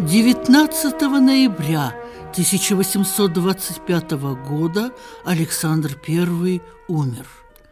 19 ноября 1825 года Александр I умер.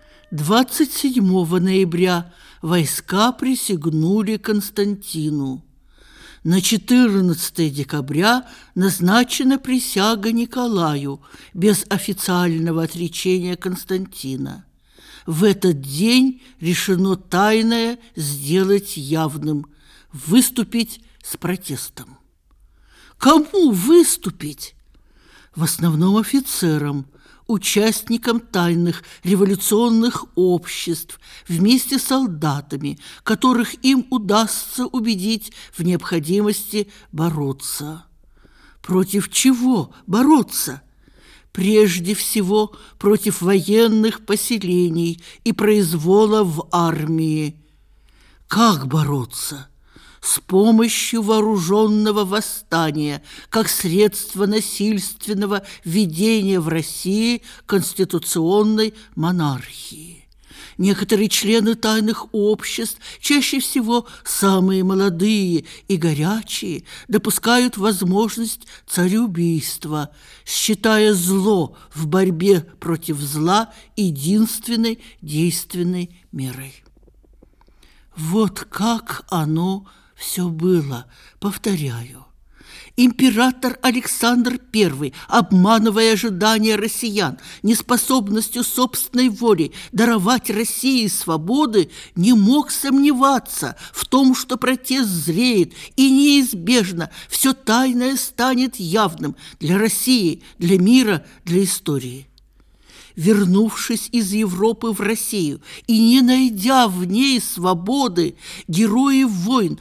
27 ноября войска присягнули Константину. На 14 декабря назначена присяга Николаю без официального отречения Константина. В этот день решено тайное сделать явным – выступить с протестом. Кому выступить? В основном офицерам, участникам тайных революционных обществ, вместе с солдатами, которых им удастся убедить в необходимости бороться. Против чего бороться? Прежде всего, против военных поселений и произвола в армии. Как бороться? С помощью вооруженного восстания, как средство насильственного введения в России конституционной монархии. Некоторые члены тайных обществ, чаще всего самые молодые и горячие, допускают возможность цареубийства, считая зло в борьбе против зла единственной действенной мерой. Вот как оно все было, повторяю. Император Александр I, обманывая ожидания россиян, неспособностью собственной воли даровать России свободы, не мог сомневаться в том, что протест зреет, и неизбежно все тайное станет явным для России, для мира, для истории. Вернувшись из Европы в Россию и не найдя в ней свободы, герои войн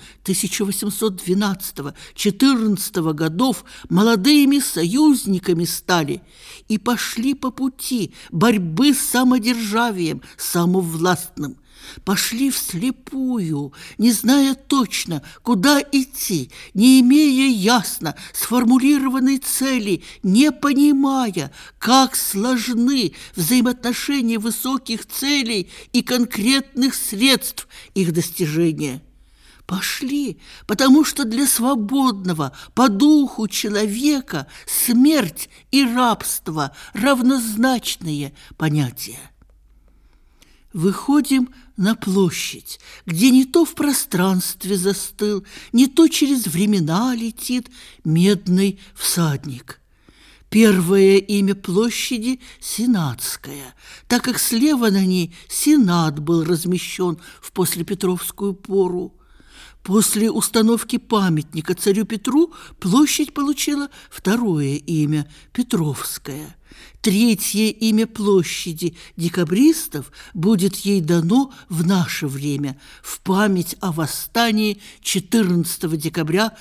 1812-14 годов молодыми союзниками стали и пошли по пути борьбы с самодержавием самовластным. Пошли вслепую, не зная точно, куда идти, не имея ясно сформулированной цели, не понимая, как сложны взаимоотношения высоких целей и конкретных средств их достижения. Пошли, потому что для свободного по духу человека смерть и рабство – равнозначные понятия. Выходим на площадь, где не то в пространстве застыл, не то через времена летит медный всадник. Первое имя площади – Сенатская, так как слева на ней Сенат был размещен в послепетровскую пору. После установки памятника царю Петру площадь получила второе имя – Петровская. Третье имя площади декабристов будет ей дано в наше время в память о восстании 14 декабря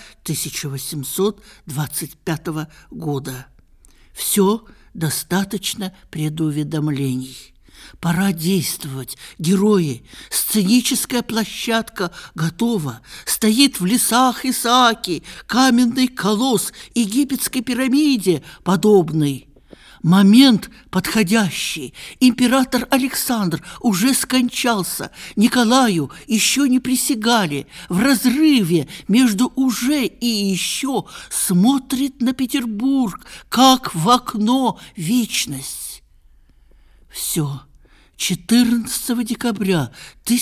1825 года. Все достаточно предуведомлений. Пора действовать, герои. Сценическая площадка готова. Стоит в лесах Исааки, каменный колосс египетской пирамиде подобный. Момент подходящий. Император Александр уже скончался. Николаю еще не присягали. В разрыве между уже и еще смотрит на Петербург, как в окно вечность. Все. 14 декабря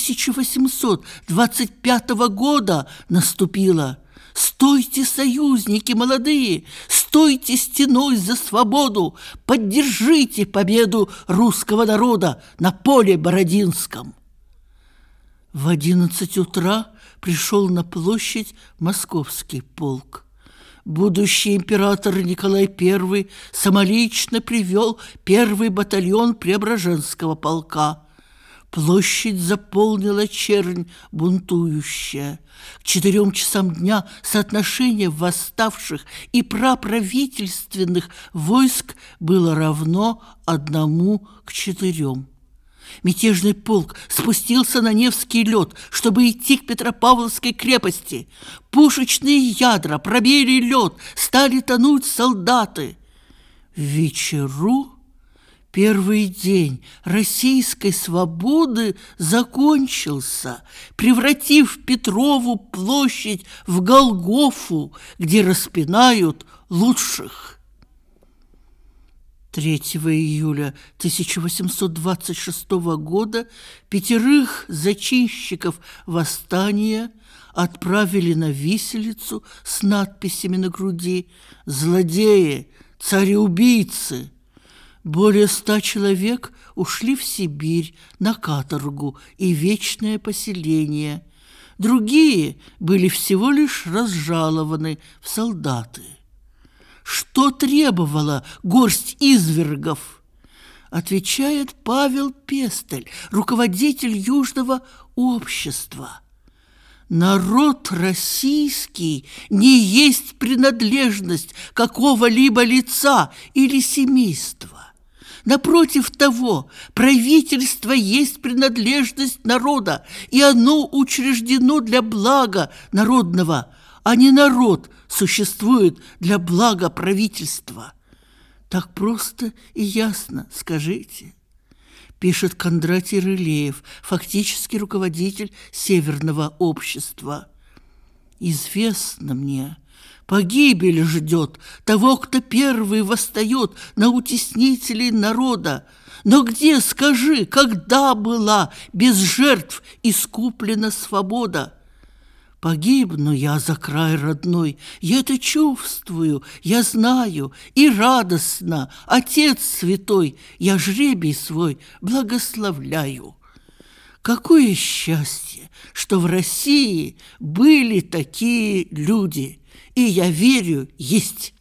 1825 года наступило. Стойте, союзники молодые, стойте стеной за свободу, поддержите победу русского народа на поле Бородинском. В 11 утра пришел на площадь московский полк. Будущий император Николай I самолично привел первый батальон Преображенского полка. Площадь заполнила чернь бунтующая. К 4 часам дня соотношение восставших и проправительственных войск было равно 1 к 4. Мятежный полк спустился на Невский лед, чтобы идти к Петропавловской крепости. Пушечные ядра пробили лед, стали тонуть солдаты. В вечеру Первый день российской свободы закончился, превратив Петрову площадь в Голгофу, где распинают лучших. 3 июля 1826 года 5 зачинщиков восстания отправили на виселицу с надписями на груди «Злодеи, цареубийцы». Более 100 человек ушли в Сибирь на каторгу и вечное поселение. Другие были всего лишь разжалованы в солдаты. Что требовала горсть извергов? Отвечает Павел Пестель, руководитель Южного общества. Народ российский не есть принадлежность какого-либо лица или семейства. Напротив того, правительство есть принадлежность народа, и оно учреждено для блага народного, а не народ существует для блага правительства. Так просто и ясно, скажите, пишет Кондратий Рылеев, фактически руководитель Северного общества. Известно мне, погибель ждет того, кто первый восстает на утеснителей народа. Но где, скажи, когда была без жертв искуплена свобода? Погибну я за край родной, я это чувствую, я знаю, и радостно, Отец Святой, я жребий свой благословляю. Какое счастье, что в России были такие люди, и я верю, есть.